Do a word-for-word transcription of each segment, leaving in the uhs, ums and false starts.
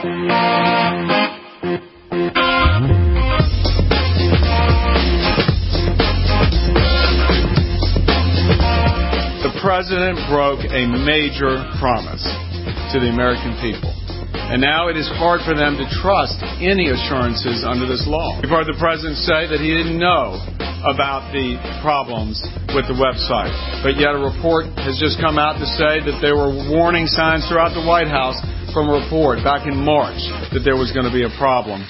The president broke a major promise to the American people. And now it is hard for them to trust any assurances under this law. We've heard the president say that he didn't know about the problems with the website. But yet a report has just come out to say that there were warning signs throughout the White House from a report back in March that there was going to be a problem.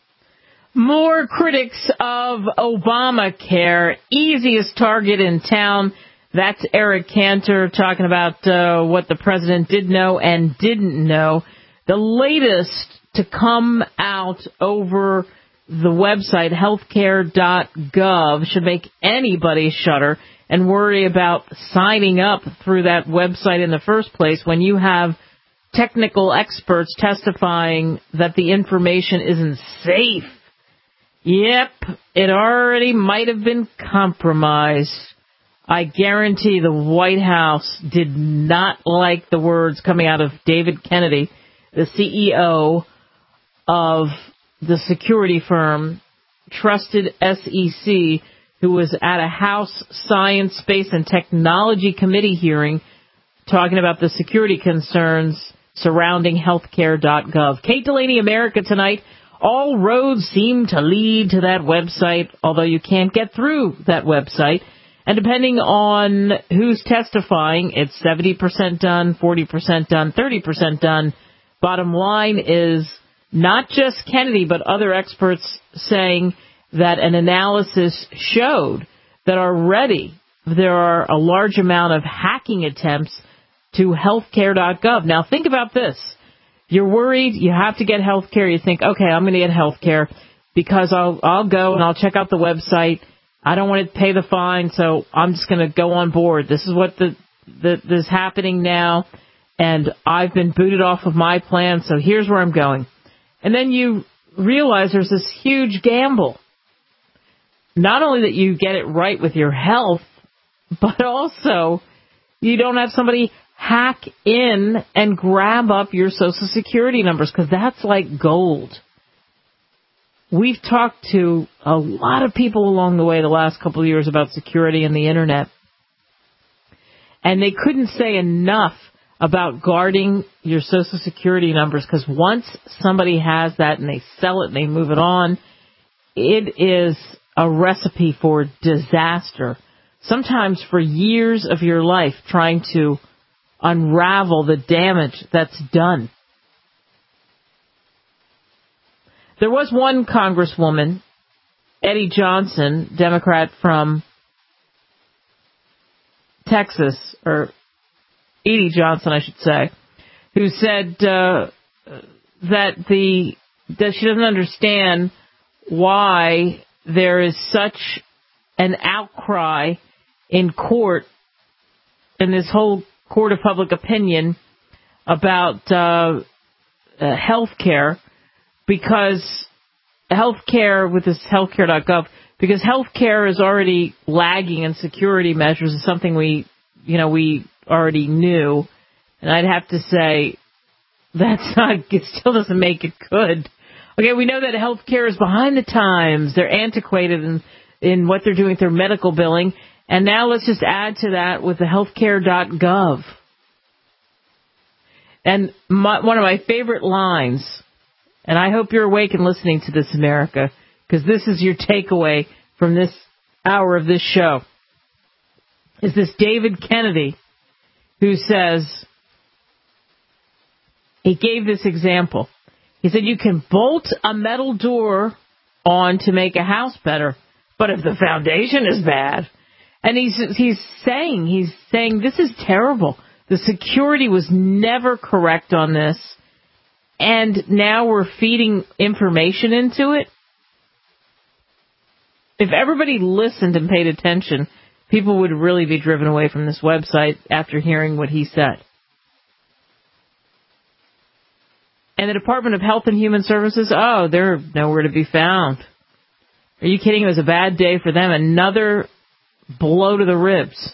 More critics of Obamacare, easiest target in town. That's Eric Cantor talking about uh, what the president did know and didn't know. The latest to come out over the website, healthcare dot gov, should make anybody shudder and worry about signing up through that website in the first place when you have technical experts testifying that the information isn't safe. Yep, it already might have been compromised. I guarantee the White House did not like the words coming out of David Kennedy, the C E O of the security firm Trusted S E C, who was at a House Science, Space, and Technology Committee hearing talking about the security concerns surrounding healthcare dot gov. Kate Delaney, America Tonight. All roads seem to lead to that website, although you can't get through that website. And depending on who's testifying, it's seventy percent done, forty percent done, thirty percent done. Bottom line is not just Kennedy, but other experts saying that an analysis showed that already there are a large amount of hacking attempts to healthcare dot gov. Now, think about this. You're worried, you have to get health care. You think, okay, I'm going to get health care because I'll, I'll go and I'll check out the website. I don't want to pay the fine, so I'm just going to go on board. This is what the, the is happening now, and I've been booted off of my plan, so here's where I'm going. And then you realize there's this huge gamble. Not only that you get it right with your health, but also you don't have somebody hack in and grab up your Social Security numbers, because that's like gold. We've talked to a lot of people along the way the last couple of years about security and the Internet, and they couldn't say enough about guarding your Social Security numbers, because once somebody has that and they sell it and they move it on, it is a recipe for disaster, sometimes for years of your life trying to unravel the damage that's done. There was one Congresswoman, Eddie Johnson, Democrat from Texas, or Edie Johnson, I should say, who said uh, that the that she doesn't understand why there is such an outcry in court, in this whole court of public opinion, about uh, uh, health care, because healthcare with this healthcare dot gov, because healthcare is already lagging in security measures is something we, you know, we already knew. And I'd have to say that's not, it still doesn't make it good. Okay, we know that healthcare is behind the times. They're antiquated in, in what they're doing with their medical billing. And now let's just add to that with the healthcare dot gov. And my, one of my favorite lines, and I hope you're awake and listening to this, America, because this is your takeaway from this hour of this show, is this David Kennedy, who says, he gave this example. He said, you can bolt a metal door on to make a house better, but if the foundation is bad, and he's he's saying, he's saying this is terrible. The security was never correct on this. And now we're feeding information into it. If everybody listened and paid attention, people would really be driven away from this website after hearing what he said. And the Department of Health and Human Services, oh, they're nowhere to be found. Are you kidding? It was a bad day for them. Another blow to the ribs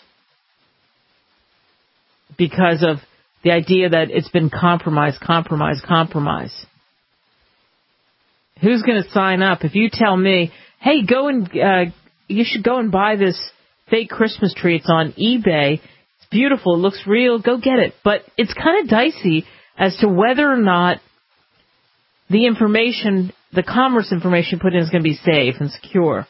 because of the idea that it's been compromised, compromised, compromised. Who's going to sign up? If you tell me, hey, go and uh, you should go and buy this fake Christmas tree. It's on eBay. It's beautiful. It looks real. Go get it. But it's kind of dicey as to whether or not the information, the commerce information put in is going to be safe and secure.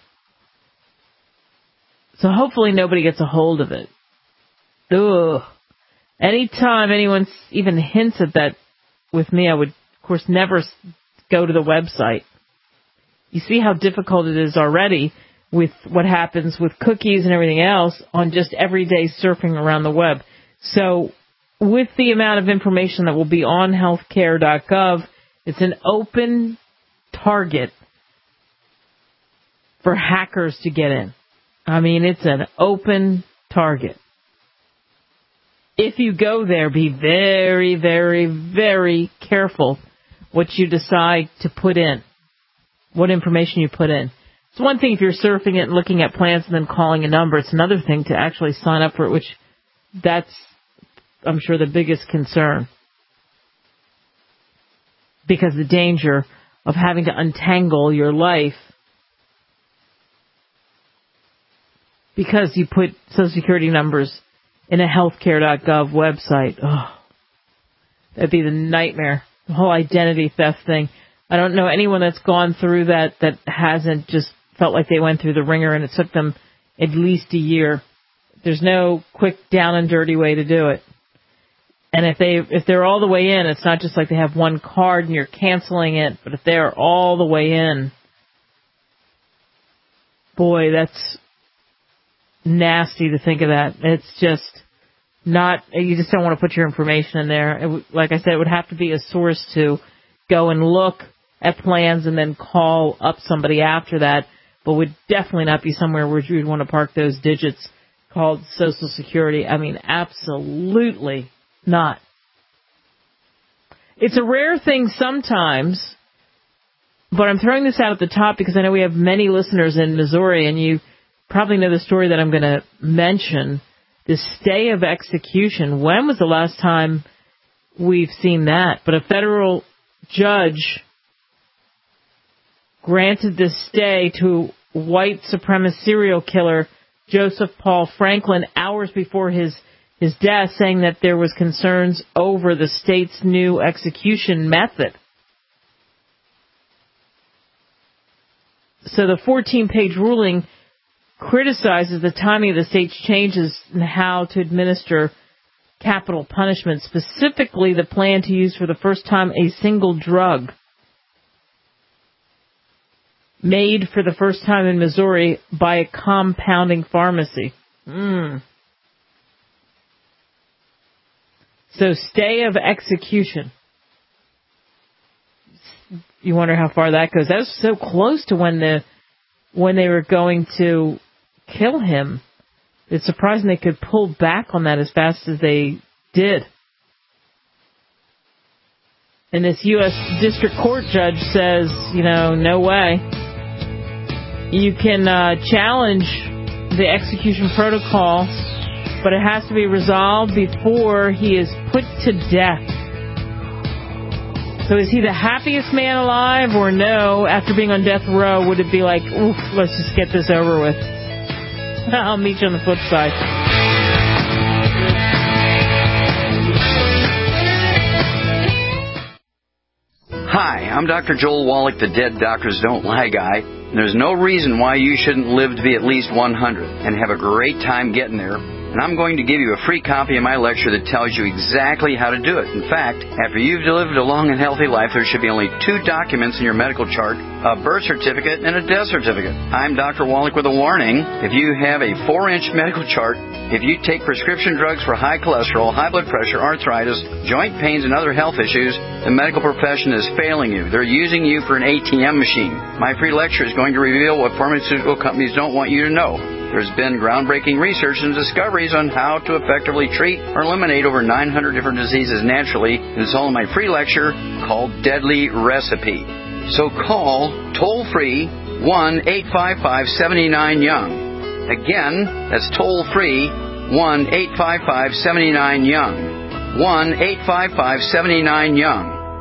So hopefully nobody gets a hold of it. Ugh. Anytime anyone even hints at that with me, I would, of course, never go to the website. You see how difficult it is already with what happens with cookies and everything else on just everyday surfing around the web. So with the amount of information that will be on healthcare dot gov, it's an open target for hackers to get in. I mean, it's an open target. If you go there, be very, very, very careful what you decide to put in, what information you put in. It's one thing if you're surfing it and looking at plans and then calling a number. It's another thing to actually sign up for it, which that's, I'm sure, the biggest concern. Because the danger of having to untangle your life because you put Social Security numbers in a healthcare dot gov website. Oh, that'd be the nightmare. The whole identity theft thing. I don't know anyone that's gone through that that hasn't just felt like they went through the ringer and it took them at least a year. There's no quick down and dirty way to do it. And if they if they're all the way in, it's not just like they have one card and you're canceling it, but if they're all the way in, boy, that's nasty to think of that. It's just not, you just don't want to put your information in there. It, like I said, it would have to be a source to go and look at plans and then call up somebody after that, but would definitely not be somewhere where you'd want to park those digits called Social Security. I mean, absolutely not. It's a rare thing sometimes, but I'm throwing this out at the top because I know we have many listeners in Missouri, and you probably know the story that I'm going to mention, the stay of execution. When was the last time we've seen that? But a federal judge granted this stay to white supremacist serial killer Joseph Paul Franklin hours before his, his death, saying that there was concerns over the state's new execution method. So the fourteen-page ruling criticizes the timing of the state's changes in how to administer capital punishment, specifically the plan to use for the first time a single drug made for the first time in Missouri by a compounding pharmacy. Mm. So stay of execution. You wonder how far that goes. That was so close to when the when they were going to kill him. It's surprising they could pull back on that as fast as they did. And this U S District Court judge says, you know, no way. You can uh, challenge the execution protocol, but it has to be resolved before he is put to death. So is he the happiest man alive, or no, after being on death row, would it be like, oof, let's just get this over with? I'll meet you on the flip side. Hi, I'm Doctor Joel Wallach, the Dead Doctors Don't Lie guy. And there's no reason why you shouldn't live to be at least one hundred and have a great time getting there. And I'm going to give you a free copy of my lecture that tells you exactly how to do it. In fact, after you've lived a long and healthy life, there should be only two documents in your medical chart, a birth certificate and a death certificate. I'm Doctor Wallach with a warning. If you have a four-inch medical chart, if you take prescription drugs for high cholesterol, high blood pressure, arthritis, joint pains, and other health issues, the medical profession is failing you. They're using you for an A T M machine. My free lecture is going to reveal what pharmaceutical companies don't want you to know. There's been groundbreaking research and discoveries on how to effectively treat or eliminate over nine hundred different diseases naturally. And it's all in my free lecture called Deadly Recipe. So call toll-free one eight five five, seven nine, young. Again, that's toll-free one eight five five, seven nine, young. one eight five five, seven nine, young.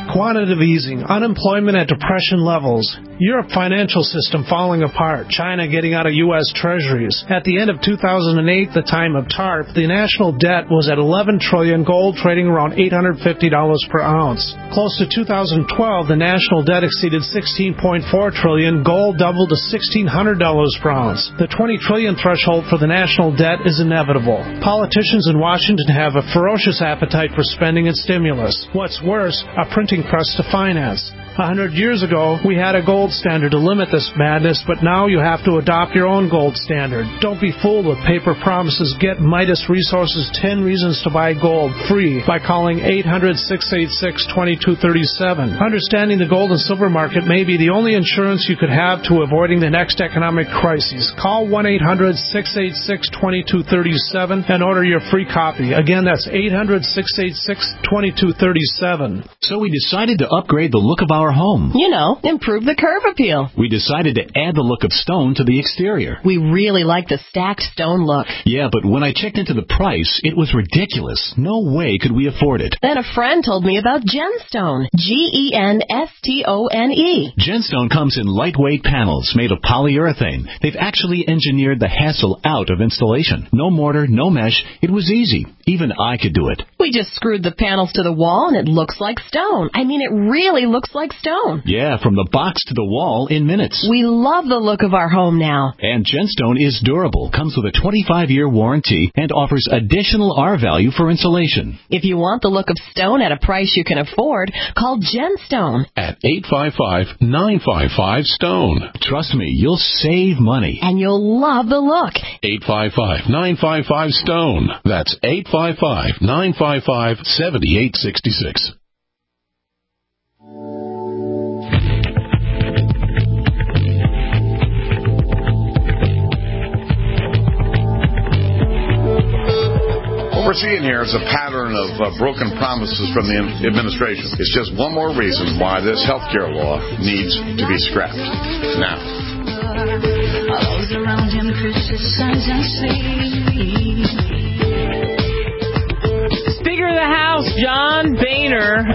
Quantitative easing, unemployment at depression levels, Europe financial system falling apart, China getting out of U S Treasuries. At the end of two thousand eight, the time of TARP, the national debt was at eleven trillion dollars, gold trading around eight hundred fifty dollars per ounce. Close to two thousand twelve, the national debt exceeded sixteen point four trillion dollars, gold doubled to sixteen hundred dollars per ounce. The twenty trillion dollars threshold for the national debt is inevitable. Politicians in Washington have a ferocious appetite for spending and stimulus. What's worse, a printing press to finance. A hundred years ago, we had a gold standard to limit this madness, but now you have to adopt your own gold standard. Don't be fooled with paper promises. Get Midas Resources ten Reasons to Buy Gold free by calling eight hundred, six eight six, two two three seven. Understanding the gold and silver market may be the only insurance you could have to avoiding the next economic crisis. Call one eight hundred, six eight six, two two three seven and order your free copy. Again, that's eight hundred, six eight six, two two three seven. So we decided to upgrade the look of our home. You know, improve the curb appeal. We decided to add the look of stone to the exterior. We really like the stacked stone look. Yeah, but when I checked into the price, it was ridiculous. No way could we afford it. Then a friend told me about Genstone. G E N S T O N E. Genstone comes in lightweight panels made of polyurethane. They've actually engineered the hassle out of installation. No mortar, no mesh. It was easy. Even I could do it. We just screwed the panels to the wall and it looks like stone. I mean, it really looks like stone. Yeah, from the box to the wall in minutes. We love the look of our home now. And Genstone is durable, comes with a twenty-five year warranty, and offers additional R value for insulation. If you want the look of stone at a price you can afford, call Genstone at eight five five, nine five five, STONE. Trust me, you'll save money. And you'll love the look. eight five five, nine five five, STONE. That's eight five five, nine five five, seven eight six six. What we're seeing here is a pattern of uh, broken promises from the administration. It's just one more reason why this health care law needs to be scrapped. Now. Speaker of the House, John Boehner,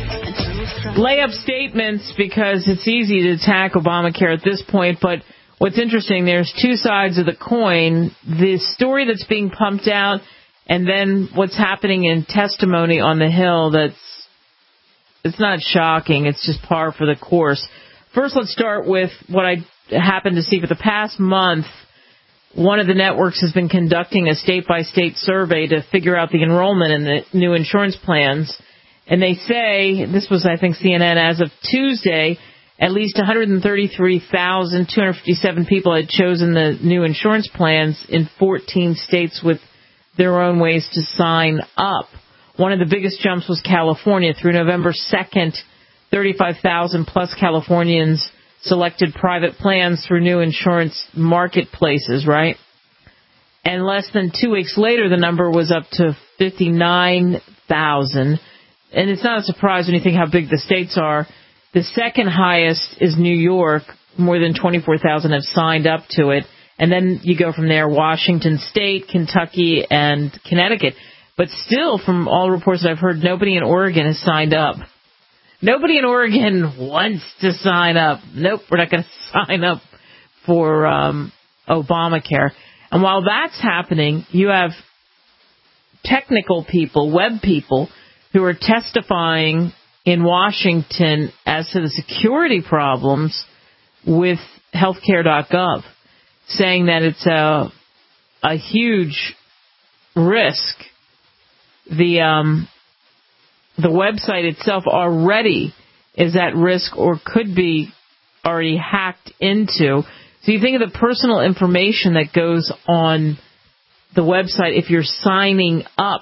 lay up statements because it's easy to attack Obamacare at this point, but what's interesting, there's two sides of the coin. The story that's being pumped out and then what's happening in testimony on the Hill, that's it's not shocking. It's just par for the course. First, let's start with what I happened to see for the past month. One of the networks has been conducting a state-by-state survey to figure out the enrollment in the new insurance plans. And they say, this was, I think, C N N, as of Tuesday, at least one hundred thirty-three thousand two hundred fifty-seven people had chosen the new insurance plans in fourteen states with their own ways to sign up. One of the biggest jumps was California. Through November second, thirty-five thousand plus Californians selected private plans through new insurance marketplaces, right? And less than two weeks later, the number was up to fifty-nine thousand. And it's not a surprise when you think how big the states are. The second highest is New York. More than twenty-four thousand have signed up to it. And then you go from there, Washington State, Kentucky, and Connecticut. But still, from all reports that I've heard, nobody in Oregon has signed up. Nobody in Oregon wants to sign up. Nope, we're not going to sign up for um, Obamacare. And while that's happening, you have technical people, web people, who are testifying in Washington as to the security problems with healthcare dot gov, saying that it's a a huge risk. The um, the website itself already is at risk or could be already hacked into. So you think of the personal information that goes on the website if you're signing up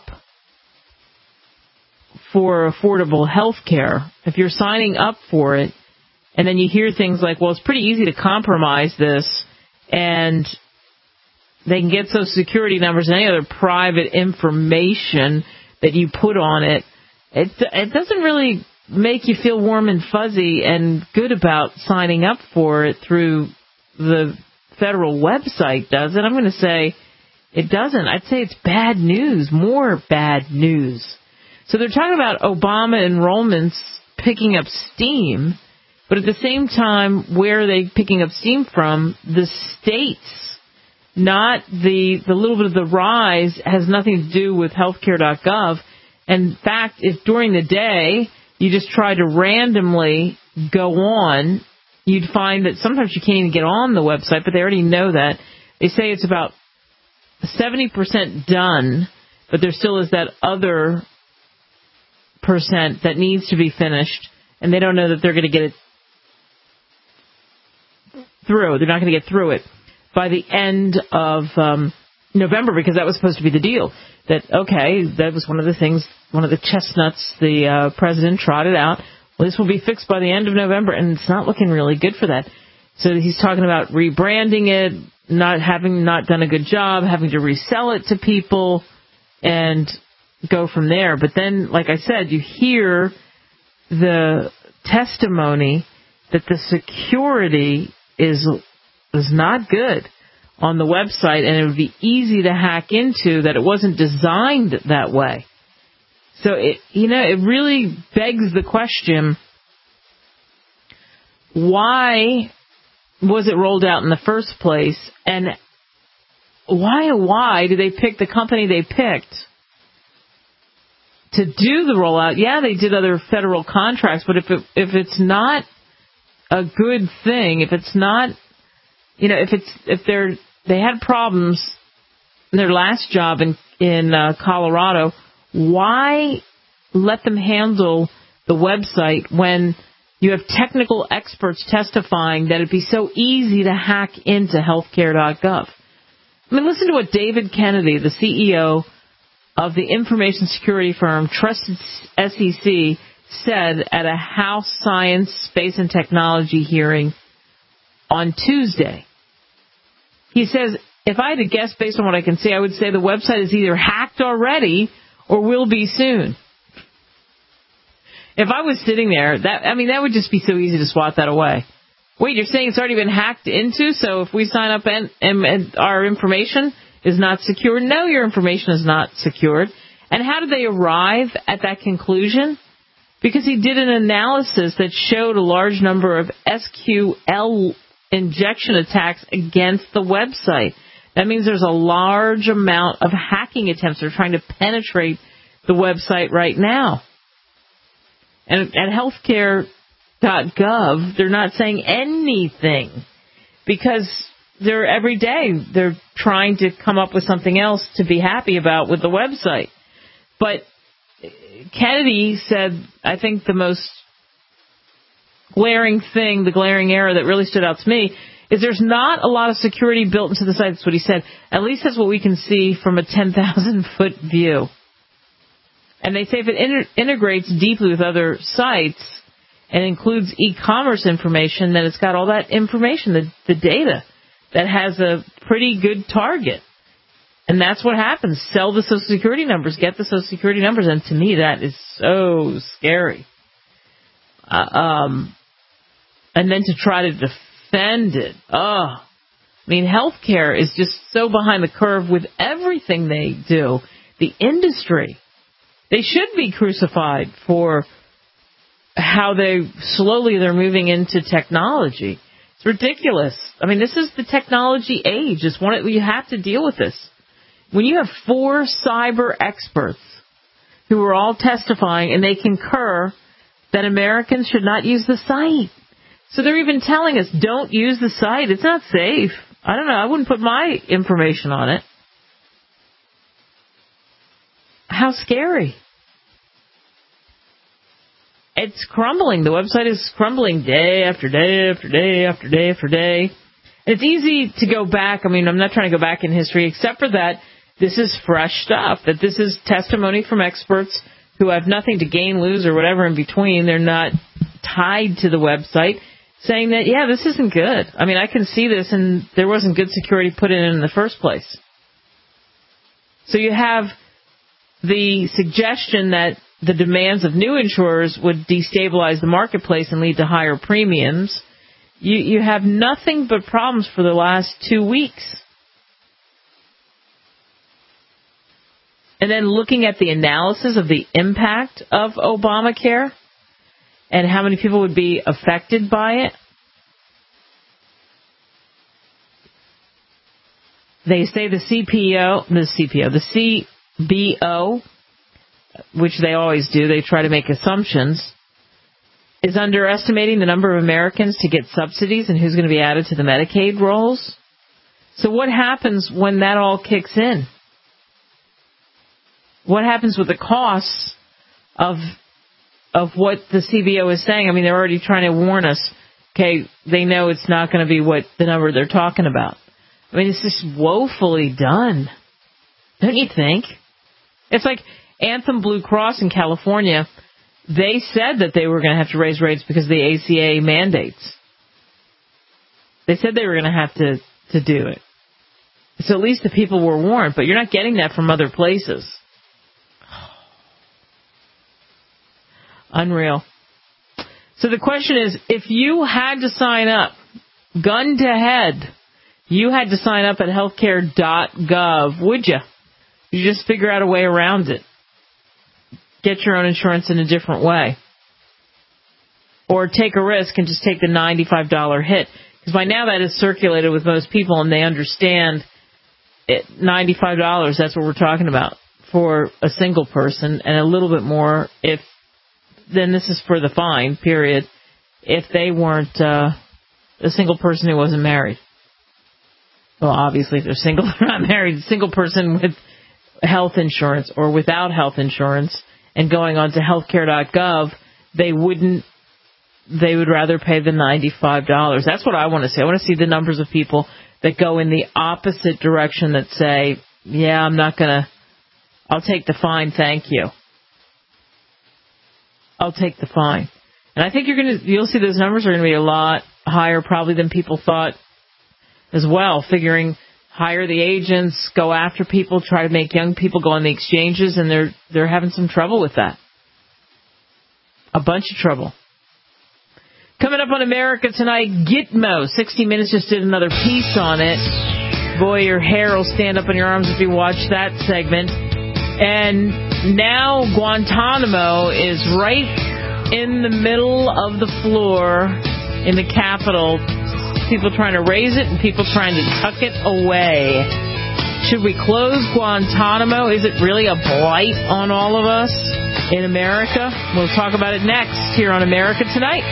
for affordable health care. If you're signing up for it, and then you hear things like, well, it's pretty easy to compromise this, and they can get Social Security numbers and any other private information that you put on it. It, it doesn't really make you feel warm and fuzzy and good about signing up for it through the federal website, does it? I'm going to say it doesn't. I'd say it's bad news, more bad news. So they're talking about Obama enrollments picking up steam. But at the same time, where are they picking up steam from? The states, not the the little bit of the rise has nothing to do with healthcare dot gov. In fact, if during the day you just try to randomly go on, you'd find that sometimes you can't even get on the website, but they already know that. They say it's about seventy percent done, but there still is that other percent that needs to be finished, and they don't know that they're going to get it through. They're not going to get through it by the end of um, November, because that was supposed to be the deal. That, okay, that was one of the things, one of the chestnuts the uh, president trotted out. Well, this will be fixed by the end of November, and it's not looking really good for that. So he's talking about rebranding it, not having not done a good job, having to resell it to people, and go from there. But then, like I said, you hear the testimony that the security is is not good on the website, and it would be easy to hack into, that it wasn't designed that way. So, it, you know, it really begs the question, why was it rolled out in the first place, and why, why did they pick the company they picked to do the rollout? Yeah, they did other federal contracts, but if it, if it's not a good thing, if it's not, you know, if it's if they're they had problems in their last job in in uh, Colorado, why let them handle the website when you have technical experts testifying that it'd be so easy to hack into healthcare dot gov? I mean, listen to what David Kennedy, the C E O of the information security firm Trusted S E C, said at a House Science, Space, and Technology hearing on Tuesday. He says, if I had to guess based on what I can see, I would say the website is either hacked already or will be soon. If I was sitting there, that I mean, that would just be so easy to swat that away. Wait, you're saying it's already been hacked into, so if we sign up and, and, and our information is not secured? No, your information is not secured. And how did they arrive at that conclusion? Because he did an analysis that showed a large number of S Q L injection attacks against the website. That means there's a large amount of hacking attempts. They're trying to penetrate the website right now. And at healthcare dot gov, they're not saying anything because they're every day they're trying to come up with something else to be happy about with the website. But Kennedy said, I think the most glaring thing, the glaring error that really stood out to me, is there's not a lot of security built into the site. That's what he said. At least that's what we can see from a ten thousand foot view. And they say if it inter- integrates deeply with other sites and includes e-commerce information, then it's got all that information, the, the data, that has a pretty good target. And that's what happens. Sell the Social Security numbers, get the Social Security numbers, and to me that is so scary. Uh, um, and then to try to defend it. Oh, I mean, healthcare is just so behind the curve with everything they do. The industry, they should be crucified for how they slowly they're moving into technology. It's ridiculous. I mean, this is the technology age. It's one you have to deal with this. When you have four cyber experts who are all testifying and they concur that Americans should not use the site. So they're even telling us, don't use the site. It's not safe. I don't know. I wouldn't put my information on it. How scary. It's crumbling. The website is crumbling day after day after day after day after day. And it's easy to go back. I mean, I'm not trying to go back in history, except for that this is fresh stuff, that this is testimony from experts who have nothing to gain, lose, or whatever in between. They're not tied to the website, saying that, yeah, this isn't good. I mean, I can see this, and there wasn't good security put in in the first place. So you have the suggestion that the demands of new insurers would destabilize the marketplace and lead to higher premiums. You, you have nothing but problems for the last two weeks. And then looking at the analysis of the impact of Obamacare, and how many people would be affected by it. They say the C P O, the C P O, the C B O, which they always do, they try to make assumptions, is underestimating the number of Americans to get subsidies and who's going to be added to the Medicaid rolls. So what happens when that all kicks in? What happens with the costs of of what the C B O is saying? I mean, they're already trying to warn us. Okay, they know it's not going to be what the number they're talking about. I mean, it's just woefully done. Don't you think? It's like Anthem Blue Cross in California. They said that they were going to have to raise rates because of the A C A mandates. They said they were going to have to, to do it. So at least the people were warned, but you're not getting that from other places. Unreal. So the question is, if you had to sign up, gun to head, you had to sign up at healthcare dot gov, would you? You just figure out a way around it. Get your own insurance in a different way. Or take a risk and just take the ninety-five dollars hit. Because by now that is circulated with most people and they understand it, ninety-five dollars, that's what we're talking about for a single person, and a little bit more if, then this is for the fine, period, if they weren't uh, a single person who wasn't married. Well, obviously, if they're single, they're not married. A single person with health insurance or without health insurance and going on to healthcare dot gov, they wouldn't, they would rather pay the ninety-five dollars. That's what I want to see. I want to see the numbers of people that go in the opposite direction that say, yeah, I'm not going to, I'll take the fine, thank you. I'll take the fine. And I think you're going to, you'll see those numbers are going to be a lot higher probably than people thought as well, figuring hire the agents, go after people, try to make young people go on the exchanges, and they're they're having some trouble with that. A bunch of trouble. Coming up on America Tonight, Gitmo. sixty minutes just did another piece on it. Boy, your hair will stand up on your arms if you watch that segment. And now Guantanamo is right in the middle of the floor in the Capitol. People trying to raise it and people trying to tuck it away. Should we close Guantanamo? Is it really a blight on all of us in America? We'll talk about it next here on America Tonight.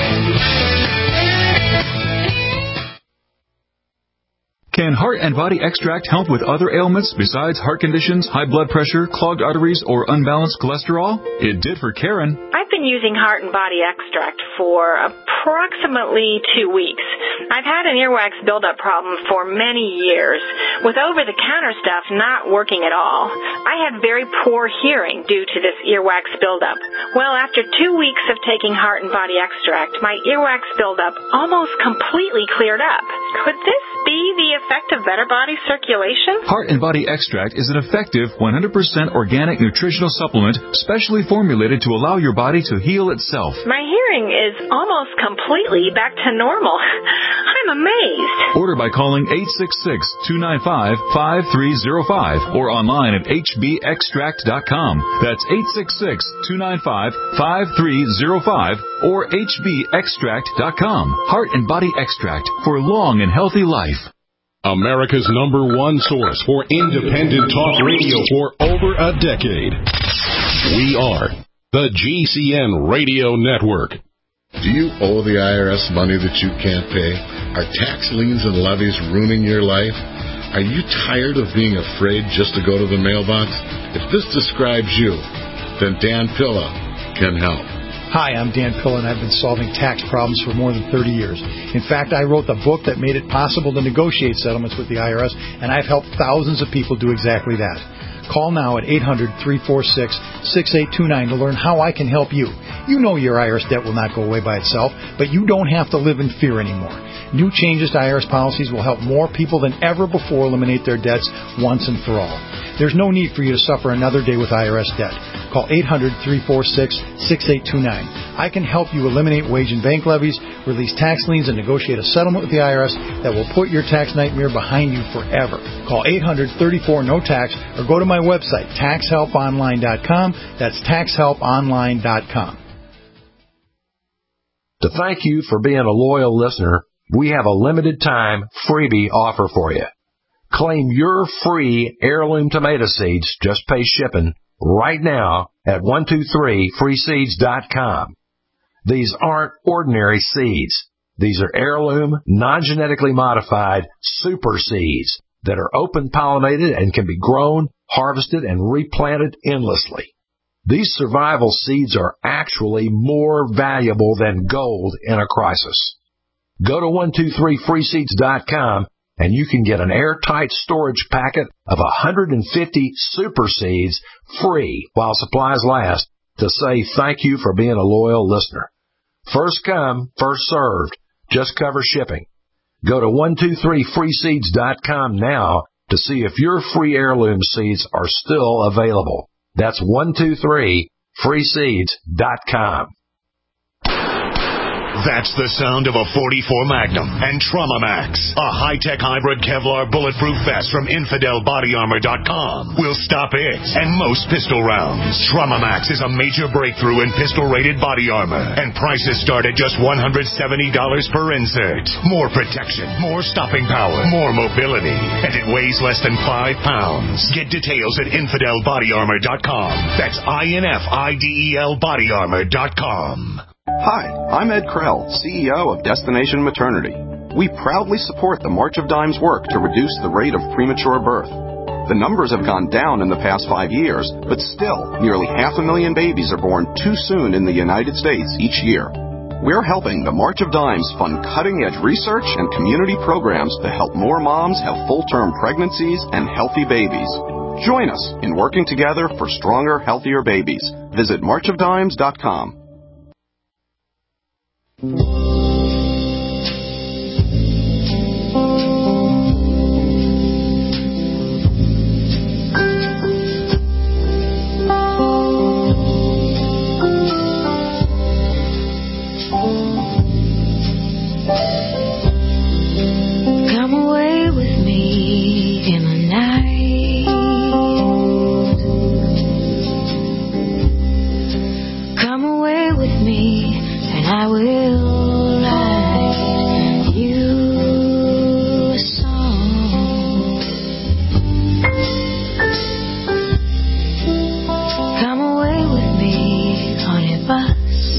Can Heart and Body Extract help with other ailments besides heart conditions, high blood pressure, clogged arteries, or unbalanced cholesterol? It did for Karen. I've been using Heart and Body Extract for approximately two weeks. I've had an earwax buildup problem for many years, with over-the-counter stuff not working at all. I had very poor hearing due to this earwax buildup. Well, after two weeks of taking Heart and Body Extract, my earwax buildup almost completely cleared up. Could this be the effect of better body circulation? Heart and Body Extract is an effective one hundred percent organic nutritional supplement specially formulated to allow your body to heal itself. My hearing is almost completely back to normal. I'm amazed. Order by calling eight six six, two nine five, five three zero five or online at h b extract dot com. That's eight six six, two nine five, five three zero five or h b extract dot com. Heart and Body Extract for long and healthy life. America's number one source for independent talk radio for over a decade. We are the G C N Radio Network. Do you owe the I R S money that you can't pay? Are tax liens and levies ruining your life? Are you tired of being afraid just to go to the mailbox? If this describes you, then Dan Pilla can help. Hi, I'm Dan Pilla, and I've been solving tax problems for more than thirty years. In fact, I wrote the book that made it possible to negotiate settlements with the I R S, and I've helped thousands of people do exactly that. Call now at eight hundred, three four six, six eight two nine to learn how I can help you. You know your I R S debt will not go away by itself, but you don't have to live in fear anymore. New changes to I R S policies will help more people than ever before eliminate their debts once and for all. There's no need for you to suffer another day with I R S debt. Call eight hundred, three four six, six eight two nine. I can help you eliminate wage and bank levies, release tax liens, and negotiate a settlement with the I R S that will put your tax nightmare behind you forever. Call eight hundred, thirty-four, no tax or go to my website, tax help online dot com. That's tax help online dot com. To thank you for being a loyal listener, we have a limited time freebie offer for you. Claim your free heirloom tomato seeds, just pay shipping, right now at one two three free seeds dot com. These aren't ordinary seeds. These are heirloom, non-genetically modified super seeds that are open-pollinated and can be grown, harvested, and replanted endlessly. These survival seeds are actually more valuable than gold in a crisis. Go to one two three free seeds dot com and you can get an airtight storage packet of one hundred fifty super seeds free while supplies last to say thank you for being a loyal listener. First come, first served. Just cover shipping. Go to one two three free seeds dot com now to see if your free heirloom seeds are still available. That's one two three free seeds dot com. That's the sound of a forty-four Magnum and Trauma Max, a high-tech hybrid Kevlar bulletproof vest from Infidel Body Armor dot com. Will stop it and most pistol rounds. Trauma Max is a major breakthrough in pistol-rated body armor, and prices start at just one hundred seventy dollars per insert. More protection, more stopping power, more mobility, and it weighs less than five pounds. Get details at Infidel Body Armor dot com. That's I N F I D E L Body Armor dot com. Hi, I'm Ed Krell, C E O of Destination Maternity. We proudly support the March of Dimes work to reduce the rate of premature birth. The numbers have gone down in the past five years, but still, nearly half a million babies are born too soon in the United States each year. We're helping the March of Dimes fund cutting-edge research and community programs to help more moms have full-term pregnancies and healthy babies. Join us in working together for stronger, healthier babies. Visit march of dimes dot com. Come away with me in the night. Come away with me and I will write you a song. Come away with me on your bus.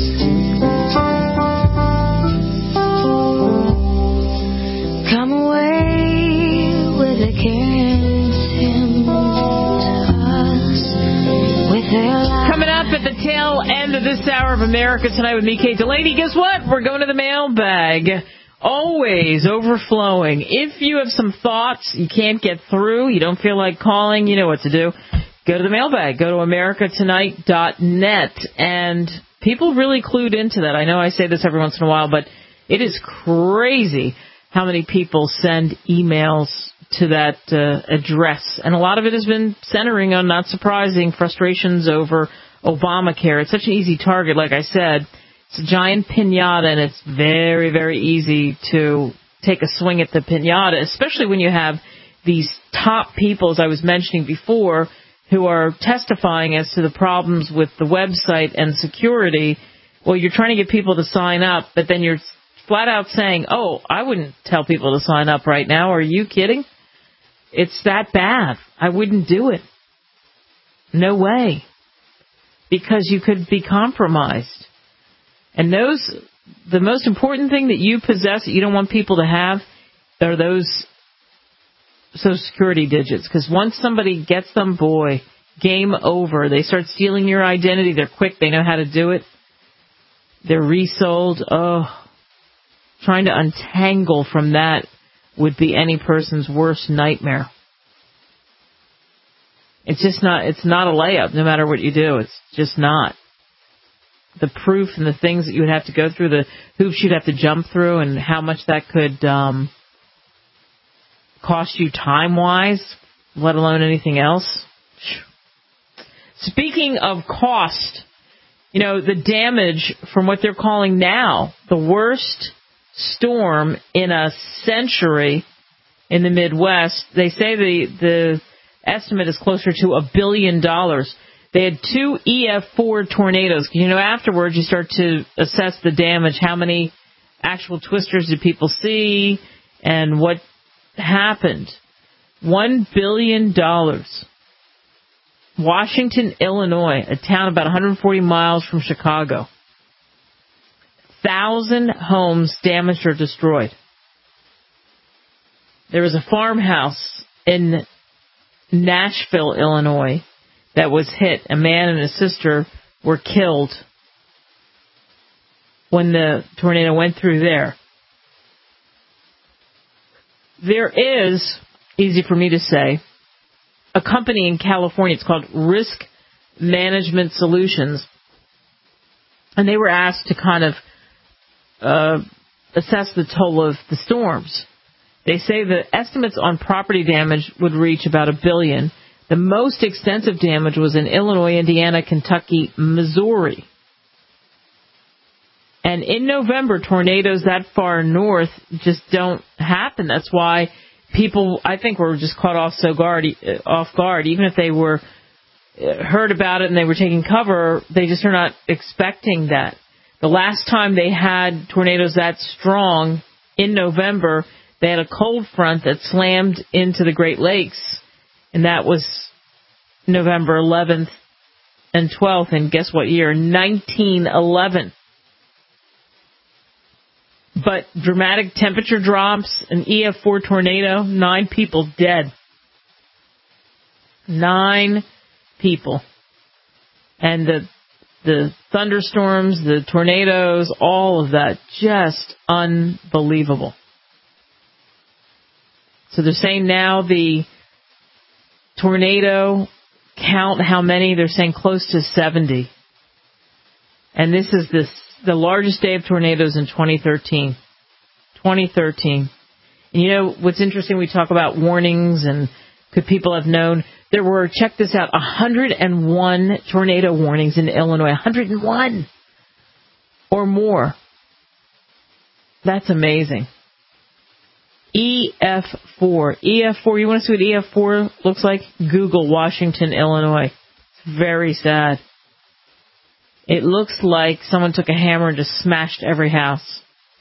Come away with a caring hymn to us with their life. Coming up at the tail end of this hour of America Tonight with me, Kate Delaney. Guess what? We're going to the mailbag. Always overflowing. If you have some thoughts, you can't get through, you don't feel like calling, you know what to do. Go to the mailbag. Go to america tonight dot net. And people really clued into that. I know I say this every once in a while, but it is crazy how many people send emails to that uh, address. And a lot of it has been centering on, not surprising, frustrations over Obamacare. It's such an easy target, like I said. It's a giant piñata, and it's very, very easy to take a swing at the piñata, especially when you have these top people, as I was mentioning before, who are testifying as to the problems with the website and security. Well, you're trying to get people to sign up, but then you're flat out saying, oh, I wouldn't tell people to sign up right now. Are you kidding? It's that bad. I wouldn't do it. No way. Because you could be compromised. And those, the most important thing that you possess that you don't want people to have are those Social Security digits. Because once somebody gets them, boy, game over. They start stealing your identity. They're quick. They know how to do it. They're resold. Oh, trying to untangle from that would be any person's worst nightmare. It's just not, it's not a layup, no matter what you do. It's just not. The proof and the things that you would have to go through, the hoops you'd have to jump through, and how much that could um, cost you time-wise, let alone anything else. Speaking of cost, you know, the damage from what they're calling now the worst storm in a century in the Midwest. They say the the estimate is closer to a billion dollars. They had two E F four tornadoes. You know, afterwards you start to assess the damage. How many actual twisters did people see and what happened? One billion dollars. Washington, Illinois, a town about one hundred forty miles from Chicago. Thousand homes damaged or destroyed. There was a farmhouse in Nashville, Illinois, that was hit. A man and his sister were killed when the tornado went through there. There is, easy for me to say, a company in California. It's called Risk Management Solutions. And they were asked to kind of uh, assess the toll of the storms. They say the estimates on property damage would reach about a billion. The most extensive damage was in Illinois, Indiana, Kentucky, Missouri. And in November, tornadoes that far north just don't happen. That's why people, I think, were just caught off so guard, off guard. Even if they were heard about it and they were taking cover, they just are not expecting that. The last time they had tornadoes that strong in November, they had a cold front that slammed into the Great Lakes, and that was November eleventh and twelfth, and guess what year? nineteen eleven. But dramatic temperature drops, an E F four tornado, nine people dead. Nine people. And the the thunderstorms, the tornadoes, all of that, just unbelievable. So they're saying now the tornado count, how many? They're saying close to seventy. And this is this, the largest day of tornadoes in twenty thirteen. twenty thirteen. And you know, what's interesting, we talk about warnings and could people have known. There were, check this out, one hundred one tornado warnings in Illinois. one hundred one or more. That's amazing. E F four. E F four. You want to see what E F four looks like? Google Washington, Illinois. It's very sad. It looks like someone took a hammer and just smashed every house.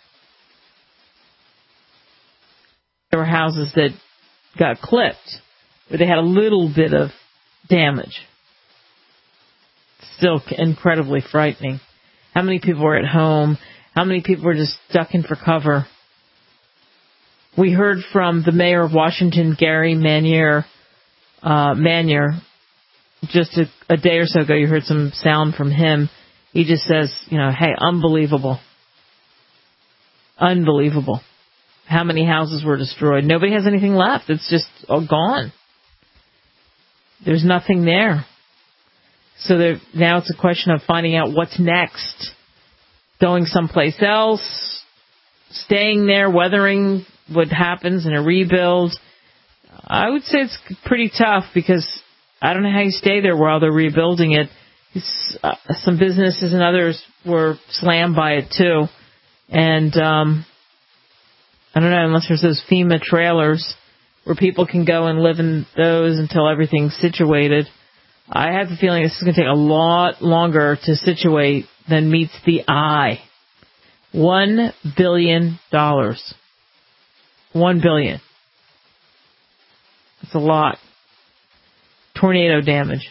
There were houses that got clipped, where they had a little bit of damage. Still incredibly frightening. How many people were at home? How many people were just ducking for cover? We heard from the mayor of Washington, Gary Manier, uh, Manier, just a, a day or so ago. You heard some sound from him. He just says, you know, hey, unbelievable. Unbelievable. How many houses were destroyed? Nobody has anything left. It's just all gone. There's nothing there. So there, now it's a question of finding out what's next. Going someplace else, staying there, weathering what happens in a rebuild. I would say it's pretty tough because I don't know how you stay there while they're rebuilding it. It's, uh, some businesses and others were slammed by it too. And um, I don't know, unless there's those FEMA trailers where people can go and live in those until everything's situated. I have the feeling this is going to take a lot longer to situate than meets the eye. One billion dollars. One billion. That's a lot. Tornado damage.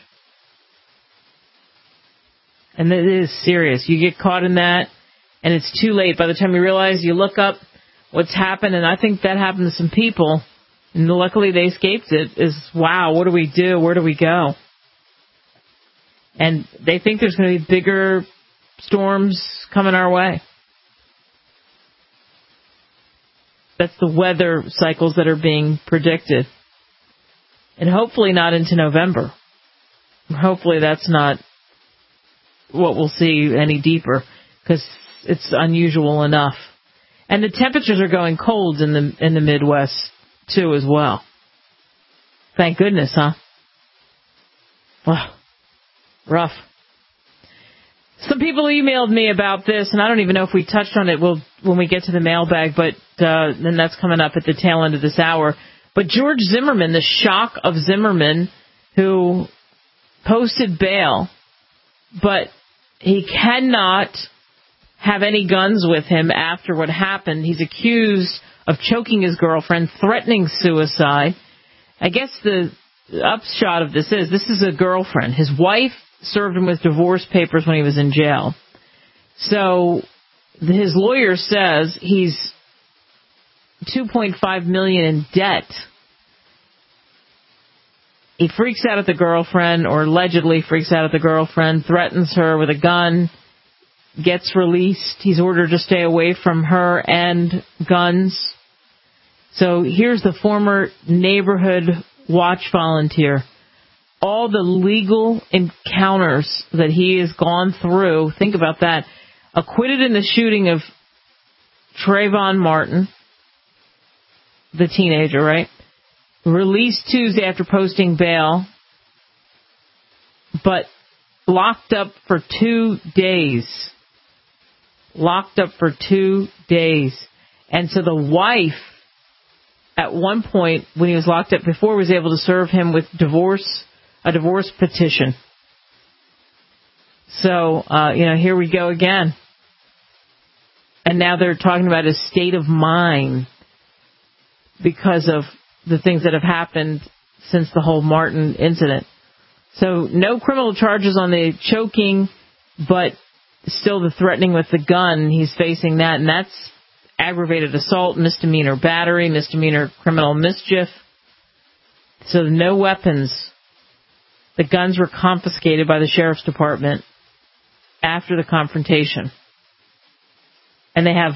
And it is serious. You get caught in that, and it's too late. By the time you realize, you look up what's happened, and I think that happened to some people, and luckily they escaped it, is, wow, what do we do? Where do we go? And they think there's going to be bigger storms coming our way. That's the weather cycles that are being predicted. And hopefully not into November. Hopefully that's not what we'll see any deeper, because it's unusual enough. And the temperatures are going cold in the in the Midwest, too, as well. Thank goodness, huh? Wow. Rough. Some people emailed me about this, and I don't even know if we touched on it we'll, when we get to the mailbag, but uh, then that's coming up at the tail end of this hour. But George Zimmerman, the shock of Zimmerman, who posted bail, but he cannot have any guns with him after what happened. He's accused of choking his girlfriend, threatening suicide. I guess the upshot of this is this is a girlfriend. His wife served him with divorce papers when he was in jail. So his lawyer says he's two point five million dollars in debt. He freaks out at the girlfriend, or allegedly freaks out at the girlfriend, threatens her with a gun, gets released. He's ordered to stay away from her and guns. So here's the former neighborhood watch volunteer. All the legal encounters that he has gone through, think about that. Acquitted in the shooting of Trayvon Martin, the teenager, right? Released Tuesday after posting bail, but locked up for two days. Locked up for two days. And so the wife, at one point, when he was locked up before, was able to serve him with divorce, a divorce petition. So, uh, you know, here we go again. And now they're talking about his state of mind because of the things that have happened since the whole Martin incident. So no criminal charges on the choking, but still the threatening with the gun. He's facing that, and that's aggravated assault, misdemeanor battery, misdemeanor criminal mischief. So no weapons. The guns were confiscated by the sheriff's department after the confrontation. And they have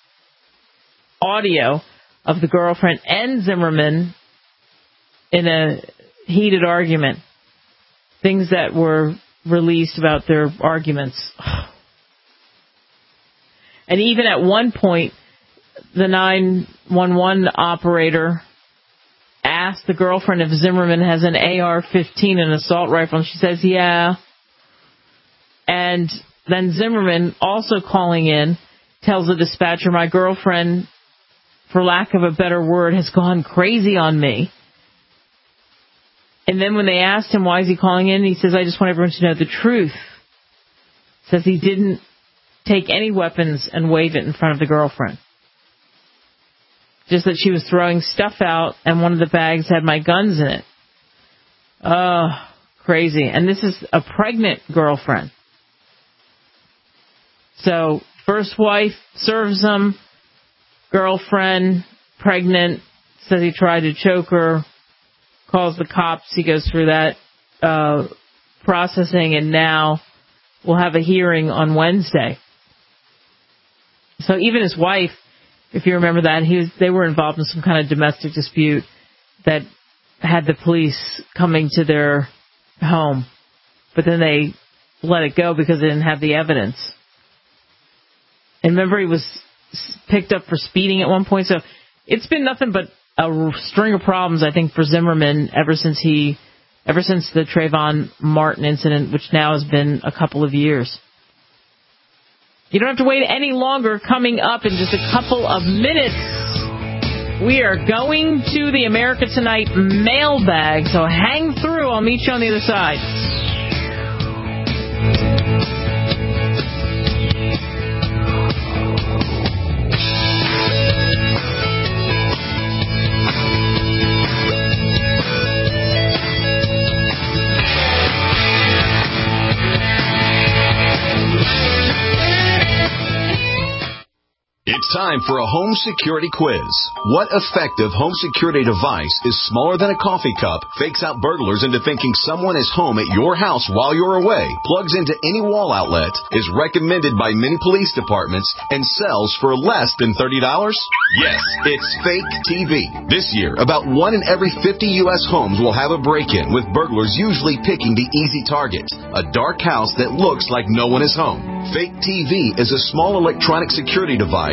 audio of the girlfriend and Zimmerman in a heated argument. Things that were released about their arguments. And even at one point, the nine one one operator asked the girlfriend if Zimmerman has an A R fifteen, an assault rifle, and she says, yeah. And then Zimmerman, also calling in, tells the dispatcher, my girlfriend, for lack of a better word, has gone crazy on me. And then when they asked him why is he calling in, he says, I just want everyone to know the truth. Says he didn't take any weapons and wave it in front of the girlfriend. Just that she was throwing stuff out and one of the bags had my guns in it. Oh, crazy. And this is a pregnant girlfriend. So, first wife serves him, girlfriend, pregnant, says he tried to choke her, calls the cops, he goes through that uh, processing, and now we'll have a hearing on Wednesday. So even his wife, if you remember that, he was, they were involved in some kind of domestic dispute that had the police coming to their home, but then they let it go because they didn't have the evidence. And remember, he was picked up for speeding at one point. So it's been nothing but a string of problems, I think, for Zimmerman ever since he, ever since the Trayvon Martin incident, which now has been a couple of years. You don't have to wait any longer. Coming up in just a couple of minutes, we are going to the America Tonight mailbag. So hang through. I'll meet you on the other side. It's time for a home security quiz. What effective home security device is smaller than a coffee cup, fakes out burglars into thinking someone is home at your house while you're away, plugs into any wall outlet, is recommended by many police departments, and sells for less than thirty dollars? Yes, it's Fake T V. This year, about one in every fifty U S homes will have a break-in, with burglars usually picking the easy target, a dark house that looks like no one is home. Fake T V is a small electronic security device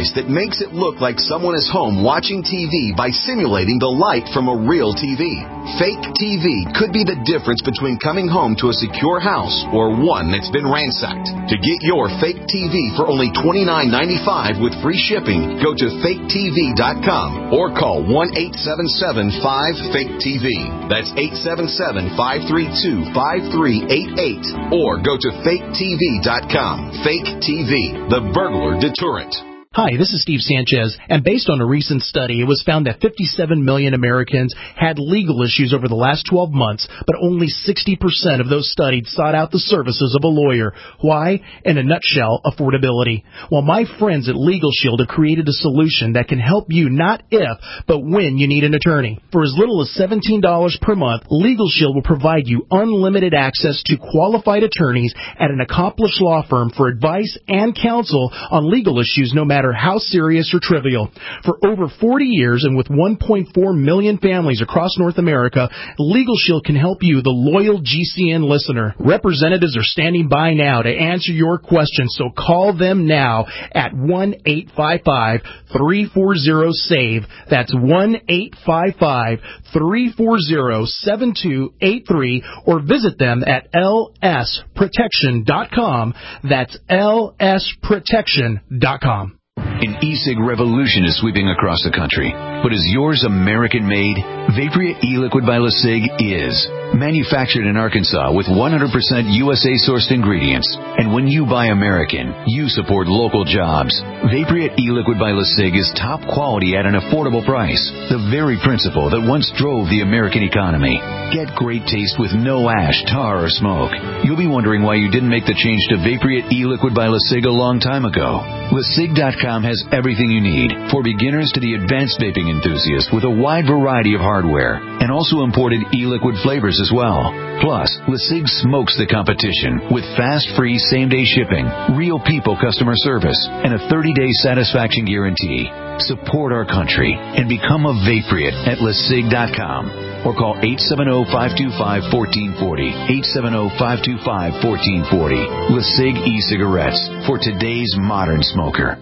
device that makes it look like someone is home watching T V by simulating the light from a real T V. Fake T V could be the difference between coming home to a secure house or one that's been ransacked. To get your fake T V for only twenty-nine ninety-five with free shipping, go to fake T V dot com or call one eight seven seven five fake T V. That's eight seven seven, five three two, five three eight eight or go to fake T V dot com. Fake T V, the burglar deterrent. Hi, this is Steve Sanchez, and based on a recent study, it was found that fifty-seven million Americans had legal issues over the last twelve months, but only sixty percent of those studied sought out the services of a lawyer. Why? In a nutshell, affordability. Well, my friends at Legal Shield have created a solution that can help you not if, but when you need an attorney. For as little as seventeen dollars per month, Legal Shield will provide you unlimited access to qualified attorneys at an accomplished law firm for advice and counsel on legal issues no matter how serious or trivial. For over forty years and with one point four million families across North America, Legal Shield can help you, the loyal G C N listener. Representatives are standing by now to answer your questions, so call them now at one eight five five, three four zero, SAVE. That's one eight five five, three four zero, seven two eight three or visit them at L S protection dot com. That's L S protection dot com. An e-cig revolution is sweeping across the country. But is yours American-made? Vapria e-liquid by LeSig is. Manufactured in Arkansas with one hundred percent U S A-sourced ingredients. And when you buy American, you support local jobs. Vapria e-liquid by LeSig is top quality at an affordable price. The very principle that once drove the American economy. Get great taste with no ash, tar, or smoke. You'll be wondering why you didn't make the change to Vapria e-liquid by LeSig a long time ago. LeSig dot com has everything you need, for beginners to the advanced vaping enthusiast, with a wide variety of hardware, and also imported e-liquid flavors as well. Plus, LeSig smokes the competition with fast, free, same-day shipping, real people customer service, and a thirty-day satisfaction guarantee. Support our country and become a Vapriot at LeSig dot com. Or call eight seven zero, five two five, one four four zero, eight seven zero, five two five, one four four zero. LeSig e-cigarettes for today's modern smoker.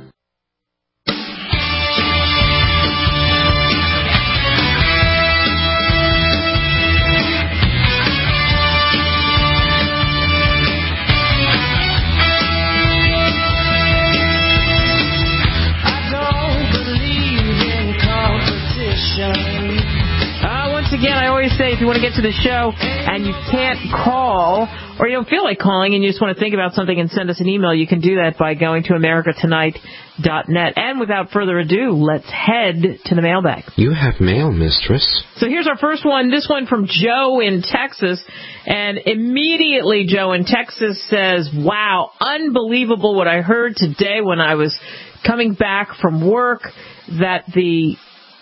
Again, I always say if you want to get to the show and you can't call or you don't feel like calling and you just want to think about something and send us an email, you can do that by going to america tonight dot net. And without further ado, let's head to the mailbag. You have mail, mistress. So here's our first one. This one from Joe in Texas. And immediately Joe in Texas says, wow, unbelievable what I heard today when I was coming back from work, that the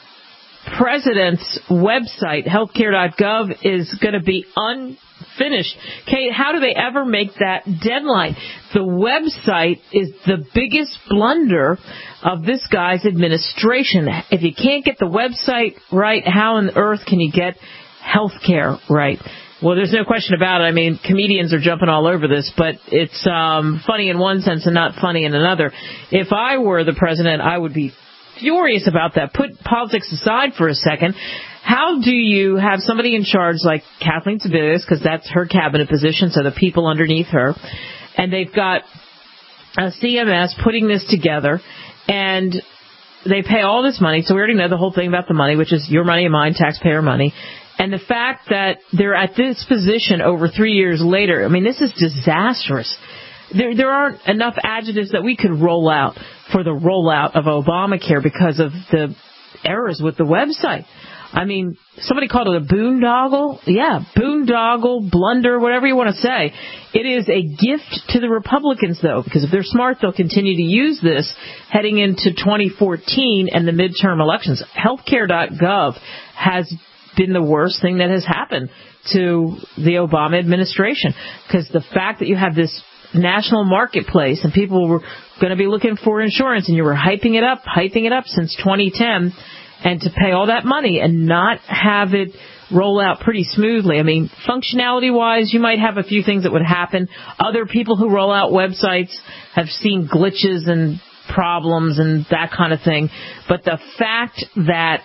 President's website, healthcare dot gov, is going to be unfinished. Kate, how do they ever make that deadline? The website is the biggest blunder of this guy's administration. If you can't get the website right, how on earth can you get healthcare right? Well, there's no question about it. I mean, comedians are jumping all over this, but it's um, funny in one sense and not funny in another. If I were the president, I would be furious about that. Put politics aside for a second. How do you have somebody in charge like Kathleen Sebelius, because that's her cabinet position, so the people underneath her, and they've got a C M S putting this together, and they pay all this money, so we already know the whole thing about the money, which is your money and mine, taxpayer money, and the fact that they're at this position over three years later, I mean, this is disastrous. There, there aren't enough adjectives that we could roll out for the rollout of Obamacare because of the errors with the website. I mean, somebody called it a boondoggle. Yeah, boondoggle, blunder, whatever you want to say. It is a gift to the Republicans, though, because if they're smart, they'll continue to use this heading into twenty fourteen and the midterm elections. healthcare dot gov has been the worst thing that has happened to the Obama administration, because the fact that you have this national marketplace and people were going to be looking for insurance and you were hyping it up, hyping it up since twenty ten, and to pay all that money and not have it roll out pretty smoothly. I mean, functionality-wise, you might have a few things that would happen. Other people who roll out websites have seen glitches and problems and that kind of thing. But the fact that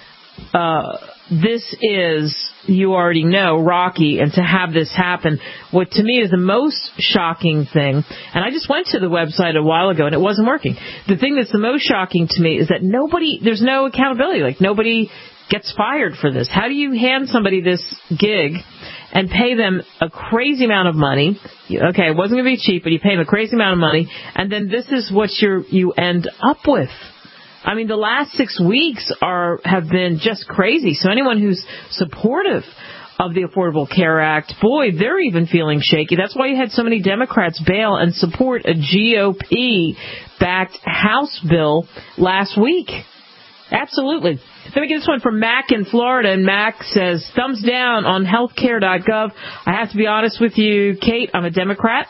uh, this is, you already know, Rocky, and to have this happen, what to me is the most shocking thing, and I just went to the website a while ago and it wasn't working. The thing that's the most shocking to me is that nobody, there's no accountability. Like, nobody gets fired for this. How do you hand somebody this gig and pay them a crazy amount of money? Okay, it wasn't going to be cheap, but you pay them a crazy amount of money, and then this is what you're, you end up with. I mean, the last six weeks are have been just crazy. So anyone who's supportive of the Affordable Care Act, boy, they're even feeling shaky. That's why you had so many Democrats bail and support a G O P-backed House bill last week. Absolutely. Let me get this one from Mac in Florida, and Mac says, thumbs down on healthcare dot gov. I have to be honest with you, Kate, I'm a Democrat,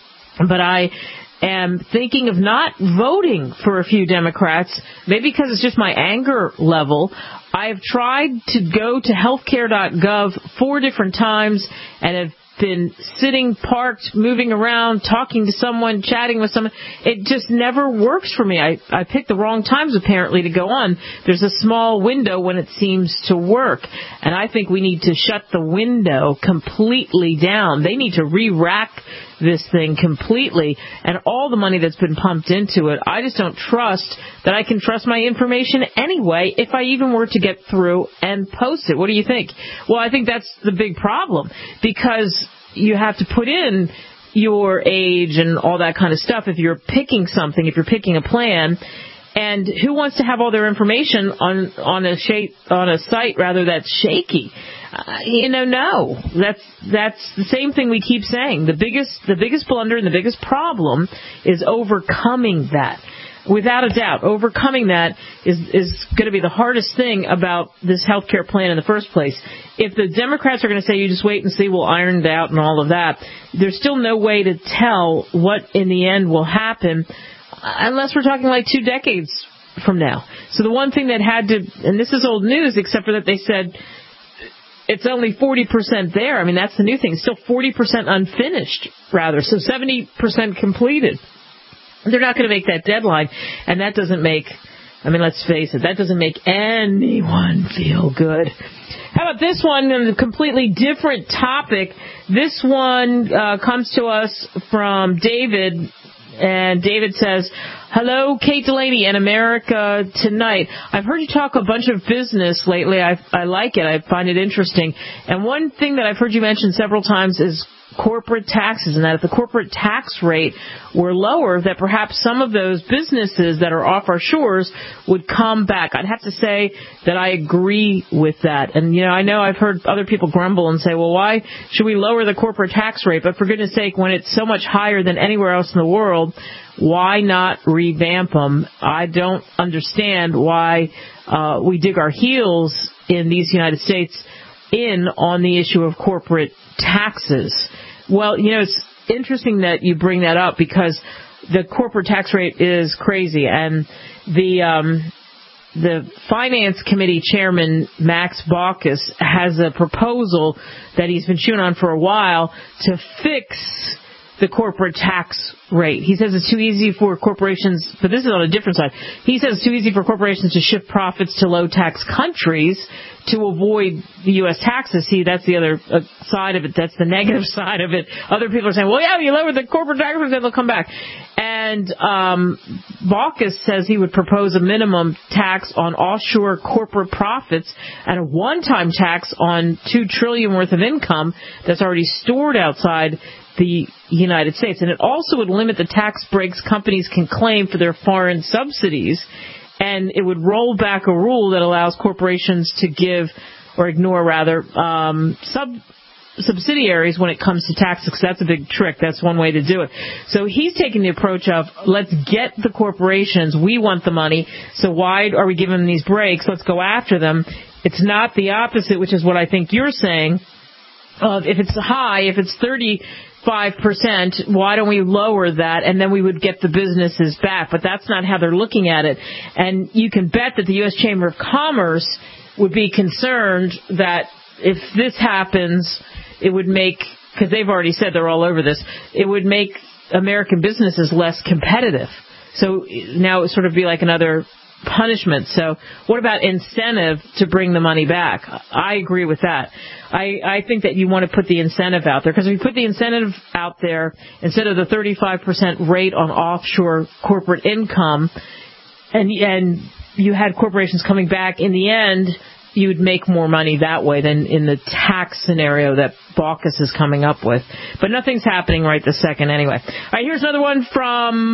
but I am thinking of not voting for a few Democrats, maybe because it's just my anger level. I have tried to go to healthcare dot gov four different times and have been sitting, parked, moving around, talking to someone, chatting with someone. It just never works for me. I, I picked the wrong times, apparently, to go on. There's a small window when it seems to work, and I think we need to shut the window completely down. They need to re-rack this thing completely, and all the money that's been pumped into it, I just don't trust that I can trust my information anyway if I even were to get through and post it. What do you think? Well, I think that's the big problem, because you have to put in your age and all that kind of stuff if you're picking something, if you're picking a plan. And who wants to have all their information on on a shape, on a site rather that's shaky? Uh, you know, no. That's that's the same thing we keep saying. The biggest the biggest blunder and the biggest problem is overcoming that. Without a doubt, overcoming that is is going to be the hardest thing about this health care plan in the first place. If the Democrats are going to say, you just wait and see, we'll iron it out and all of that, there's still no way to tell what in the end will happen, unless we're talking like two decades from now. So the one thing that had to, and this is old news, except for that they said it's only forty percent there. I mean, that's the new thing. It's still forty percent unfinished, rather. So seventy percent completed. They're not going to make that deadline, and that doesn't make, I mean, let's face it, that doesn't make anyone feel good. How about this one on a completely different topic? This one uh, comes to us from David, and David says, hello, Kate Delaney and America Tonight. I've heard you talk a bunch of business lately. I, I like it. I find it interesting. And one thing that I've heard you mention several times is corporate taxes, and that if the corporate tax rate were lower, that perhaps some of those businesses that are off our shores would come back. I'd have to say that I agree with that. And, you know, I know I've heard other people grumble and say, well, why should we lower the corporate tax rate? But for goodness sake, when it's so much higher than anywhere else in the world, why not revamp them? I don't understand why uh, we dig our heels in these United States in on the issue of corporate taxes. Well, you know, it's interesting that you bring that up, because the corporate tax rate is crazy, and the um, the Finance Committee Chairman, Max Baucus, has a proposal that he's been chewing on for a while to fix the corporate tax rate. He says it's too easy for corporations, but this is on a different side. He says it's too easy for corporations to shift profits to low-tax countries to avoid the U S taxes. See, that's the other uh, side of it. That's the negative side of it. Other people are saying, well, yeah, you lower the corporate tax rate, then they'll come back. And um, Baucus says he would propose a minimum tax on offshore corporate profits and a one-time tax on two trillion dollars worth of income that's already stored outside the United States. And it also would limit the tax breaks companies can claim for their foreign subsidies, and it would roll back a rule that allows corporations to give, or ignore rather, um, sub subsidiaries when it comes to taxes. That's a big trick. That's one way to do it. So he's taking the approach of, let's get the corporations. We want the money, so why are we giving them these breaks? Let's go after them. It's not the opposite, which is what I think you're saying. Of if it's high, if it's thirty-five percent, why don't we lower that, and then we would get the businesses back? But that's not how they're looking at it. And you can bet that the U S Chamber of Commerce would be concerned that if this happens, it would make, because they've already said they're all over this, it would make American businesses less competitive. So now it would sort of be like another punishment. So what about incentive to bring the money back? I agree with that. I, I think that you want to put the incentive out there, because if you put the incentive out there instead of the thirty-five percent rate on offshore corporate income, and and you had corporations coming back, in the end, you would make more money that way than in the tax scenario that Baucus is coming up with. But nothing's happening right this second anyway. All right, here's another one from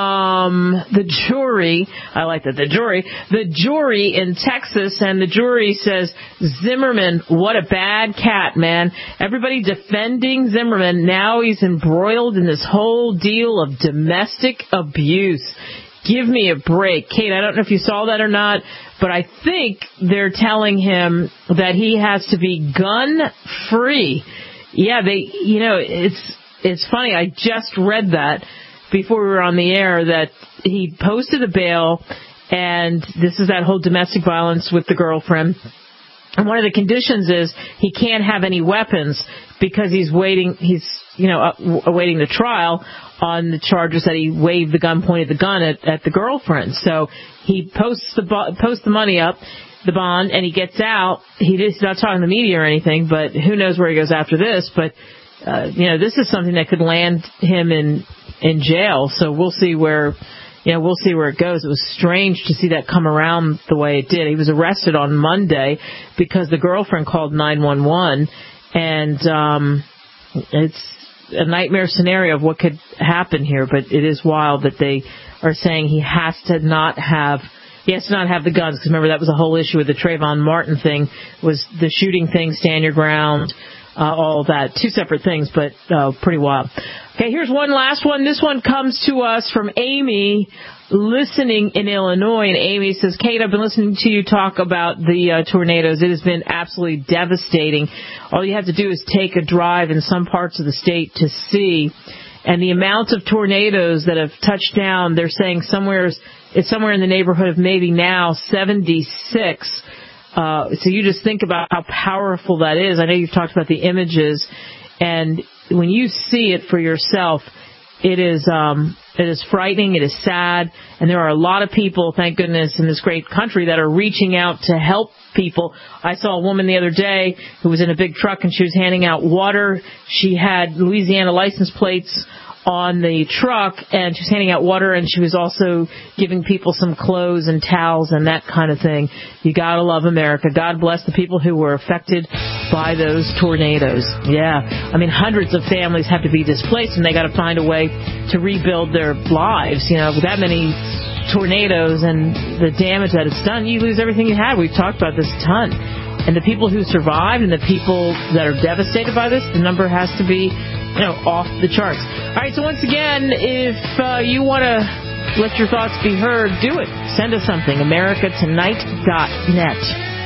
um, the jury. I like that, the jury. The jury in Texas, and the jury says, Zimmerman, what a bad cat, man. Everybody defending Zimmerman. Now he's embroiled in this whole deal of domestic abuse. Give me a break. Kate, I don't know if you saw that or not, but I think they're telling him that he has to be gun-free. Yeah, they, you know, it's it's funny. I just read that before we were on the air, that he posted a bail, and this is that whole domestic violence with the girlfriend. And one of the conditions is he can't have any weapons because he's waiting, he's, you know, awaiting the trial on the charges that he waved the gun, pointed the gun at, at the girlfriend. So he posts the posts the money up, the bond, and he gets out. He, he's not talking to the media or anything, but who knows where he goes after this. But, uh, you know, this is something that could land him in, in jail. So we'll see where, you know, we'll see where it goes. It was strange to see that come around the way it did. He was arrested on Monday because the girlfriend called nine one one, and um, it's a nightmare scenario of what could happen here, but it is wild that they are saying he has to not have, he has to not have the guns. Because remember, that was the whole issue with the Trayvon Martin thing, was the shooting thing, stand your ground, uh, all that. Two separate things, but uh, pretty wild. Okay, here's one last one. This one comes to us from Amy, listening in Illinois. And Amy says, Kate, I've been listening to you talk about the uh, tornadoes. It has been absolutely devastating. All you have to do is take a drive in some parts of the state to see. And the amount of tornadoes that have touched down, they're saying somewhere, it's somewhere in the neighborhood of maybe now seventy-six. Uh, so you just think about how powerful that is. I know you've talked about the images, and when you see it for yourself, it is um, it is frightening, it is sad, and there are a lot of people, thank goodness, in this great country that are reaching out to help people. I saw a woman the other day who was in a big truck, and she was handing out water. She had Louisiana license plates on the truck, and she was handing out water, and she was also giving people some clothes and towels and that kind of thing. You gotta love America. God bless the people who were affected by those tornadoes. Yeah. I mean, hundreds of families have to be displaced, and they gotta find a way to rebuild their lives. You know, with that many tornadoes and the damage that it's done, you lose everything you had. We've talked about this a ton. And the people who survived and the people that are devastated by this, the number has to be, you know, off the charts. All right, so once again, if uh, you want to let your thoughts be heard, do it. Send us something, america tonight dot net.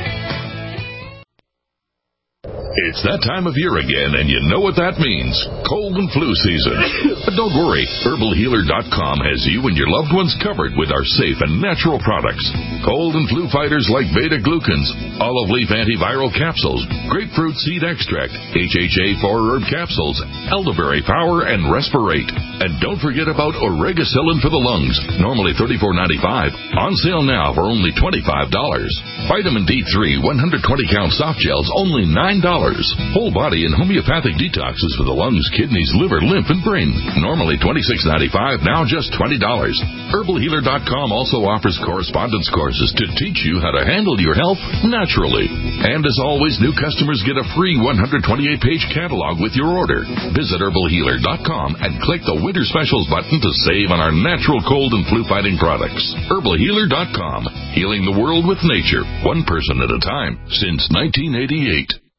It's that time of year again, and you know what that means. Cold and flu season. But don't worry, herbal healer dot com has you and your loved ones covered with our safe and natural products. Cold and flu fighters like beta-glucans, olive leaf antiviral capsules, grapefruit seed extract, H H A four herb capsules, elderberry power, and respirate. And don't forget about oregacillin for the lungs, normally thirty-four ninety-five, on sale now for only twenty-five dollars. Vitamin D three one hundred twenty count soft gels, only nine dollars. Whole body and homeopathic detoxes for the lungs, kidneys, liver, lymph, and brain. Normally twenty-six ninety-five, now just twenty dollars. herbal healer dot com also offers correspondence courses to teach you how to handle your health naturally. And as always, new customers get a free one hundred twenty-eight page catalog with your order. Visit herbal healer dot com and click the Winter Specials button to save on our natural cold and flu fighting products. herbal healer dot com, healing the world with nature, one person at a time, since nineteen eighty-eight.